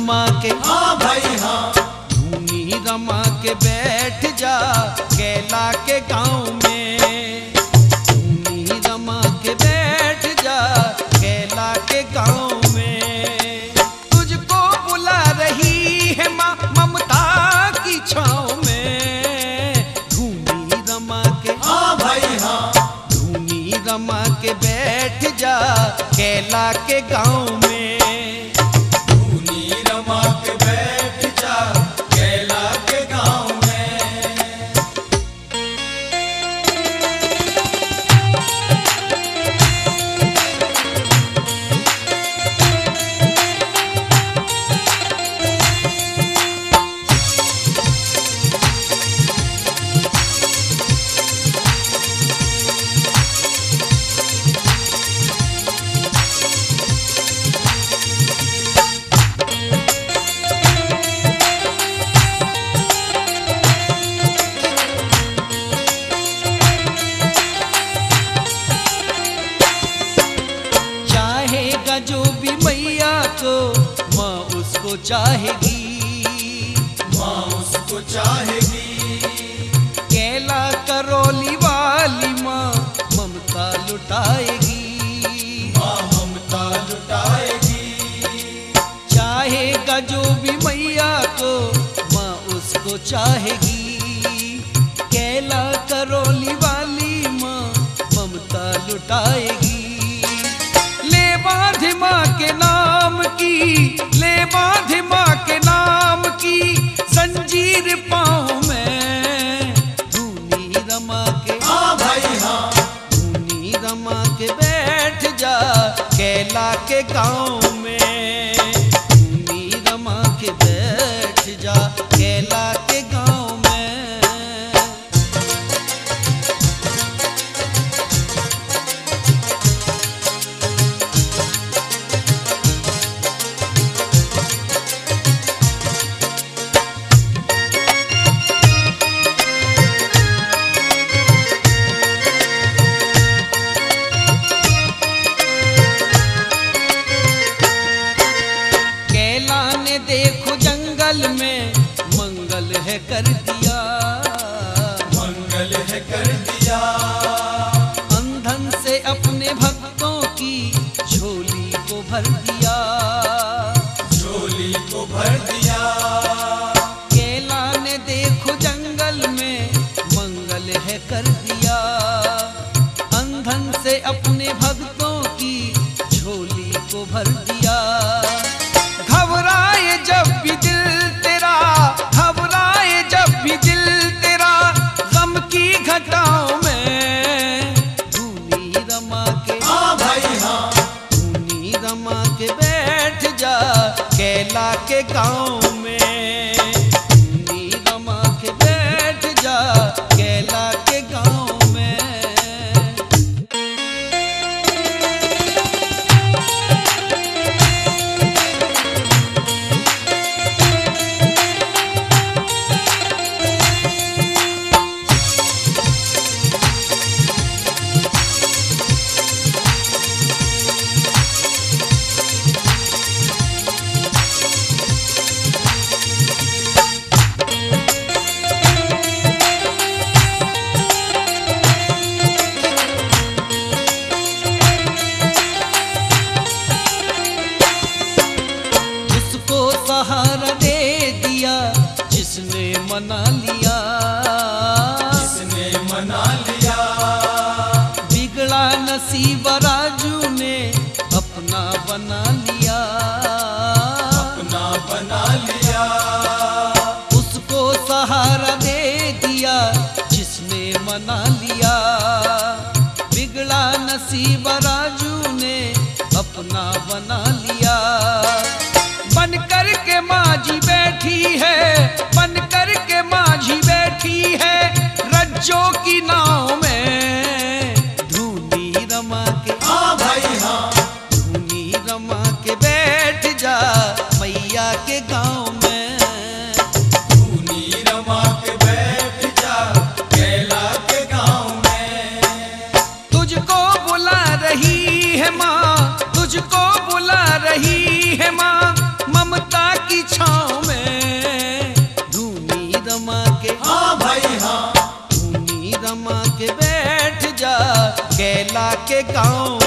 रमा के, हाँ भाई हाँ, धूनी रमा के बैठ जा कैला के गांव में। धूनी रमा के बैठ जा कैला के गांव में। तुझको बुला रही है माँ ममता की छाँव में। धूनी रमा के, हाँ भाई हाँ, धूनी रमा के बैठ जा कैला के गांव में। धूनी रमा के बैठ जा कैला के गांव में। चाहेगा जो भी मैया को माँ उसको चाहेगी। माँ उसको चाहेगी, कैला करौली वाली माँ ममता लुटाएगी। माँ ममता लुटाएगी। चाहेगा जो भी मैया को माँ उसको चाहेगी। कैला करौली वाली माँ ममता लुटाएगी। ले बांधे माँ के नाम की, ले बांधे माँ के नाम की जंजीर पाँव में। धूनी रमा के, हाँ भाई हाँ, धूनी रमा के बैठ जा कैला के गांव में। धूनी रमा के बैठ जा कैला के गांव में। कैला ने देखो जंगल में मंगल है कर दिया। मंगल है कर दिया। अंधन से अपने भक्तों की झोली को भर दिया। झोली को भर दिया। कैला ने देखो जंगल में मंगल है कर दिया। अंधन से अपने भक्तों की झोली को भर दिया। घबराए जब भी दिल तेरा, घबराए जब भी दिल तेरा गम की घटाओं में। धूनी रमा के, हाँ भाई हाँ, धूनी रमा के बैठ जा कैला के गांव में। धूनी रमा के बैठ जा कैला के गांव में। उसको सहारा दे दिया जिसने मना लिया। इसने मना लिया। बिगड़ा नसीब राजू ने अपना बना लिया। अपना बना लिया। उसको सहारा दे दिया जिसने मना लिया। बिगड़ा नसीब राजू ने अपना बना लिया। बन कर के माझी बैठी है, बन कर के माझी बैठी है रज्जों की नाव में। धूनी रमा के, हाँ भाई हाँ, धूनी रमा के बैठ जा मैया के गांव में। धूनी रमा के बैठ जा कैला के गांव में। तुझको बुला रही है माँ, तुझको बुला रही है माँ ममता की कैला के गाँव